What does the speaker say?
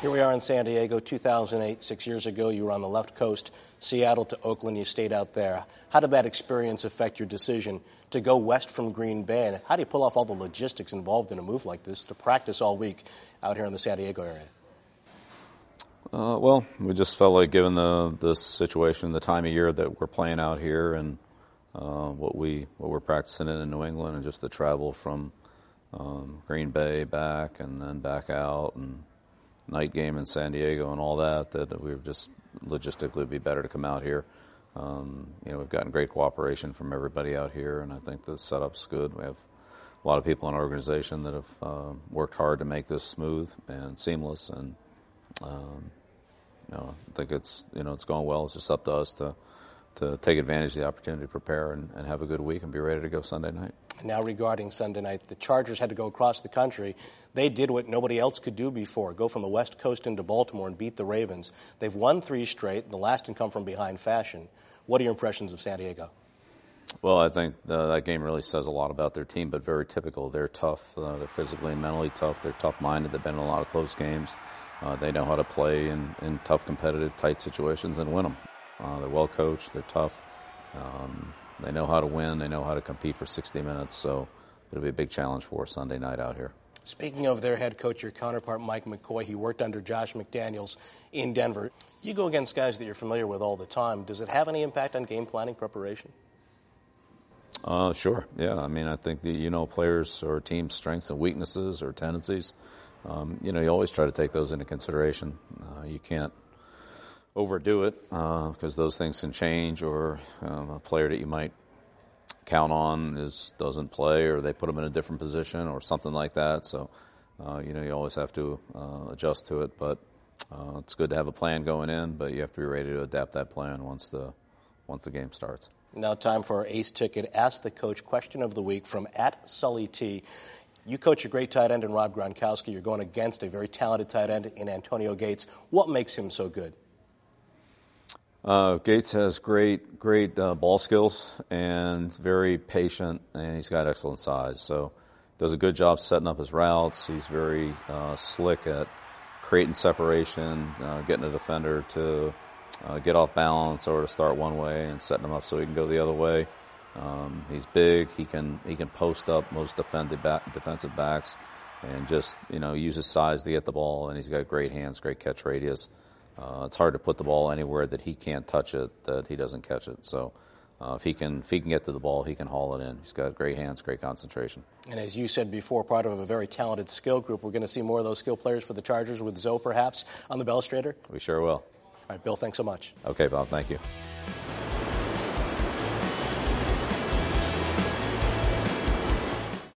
Here we are in San Diego, 2008, 6 years ago. You were on the left coast, Seattle to Oakland. You stayed out there. How did that experience affect your decision to go west from Green Bay? And how do you pull off all the logistics involved in a move like this to practice all week out here in the San Diego area? Well, we just felt like, given the situation, the time of year that we're playing out here, and what we're practicing in New England, and just the travel from Green Bay back and then back out, and night game in San Diego and all that we were just logistically it'd be better to come out here. We've gotten great cooperation from everybody out here, and I think the setup's good. We have a lot of people in our organization that have worked hard to make this smooth and seamless, and I think it's going well. It's just up to us to take advantage of the opportunity to prepare and have a good week and be ready to go Sunday night. Now, regarding Sunday night, the Chargers had to go across the country. They did what nobody else could do before, go from the West Coast into Baltimore and beat the Ravens. They've won 3 straight, the last in come-from-behind fashion. What are your impressions of San Diego? Well, I think that game really says a lot about their team, but very typical. They're tough. They're physically and mentally tough. They're tough-minded. They've been in a lot of close games. They know how to play in tough, competitive, tight situations and win them. They're well coached. They're tough. They know how to win. They know how to compete for 60 minutes. So it'll be a big challenge for us Sunday night out here. Speaking of their head coach, your counterpart, Mike McCoy, he worked under Josh McDaniels in Denver. You go against guys that you're familiar with all the time. Does it have any impact on game planning preparation? Sure. Yeah. I mean, I think players or team strengths and weaknesses or tendencies. You always try to take those into consideration. You can't overdo it because those things can change, or a player that you might count on doesn't play, or they put them in a different position or something like that. So, you always have to adjust to it. But it's good to have a plan going in, but you have to be ready to adapt that plan once the game starts. Now, time for our Ace Ticket. Ask the Coach question of the week from @SullyT. You coach a great tight end in Rob Gronkowski. You're going against a very talented tight end in Antonio Gates. What makes him so good? Gates has great ball skills and very patient, and he's got excellent size. So does a good job setting up his routes. He's very slick at creating separation, getting a defender to get off balance or to start one way and setting him up so he can go the other way. He's big. He can post up most defensive backs, and just use his size to get the ball. And he's got great hands, great catch radius. It's hard to put the ball anywhere that he can't touch it, that he doesn't catch it. So if he can get to the ball, he can haul it in. He's got great hands, great concentration. And as you said before, part of a very talented skill group. We're going to see more of those skill players for the Chargers with Zoe perhaps on the balustrade. We sure will. All right, Bill, thanks so much. Okay, Bob, thank you.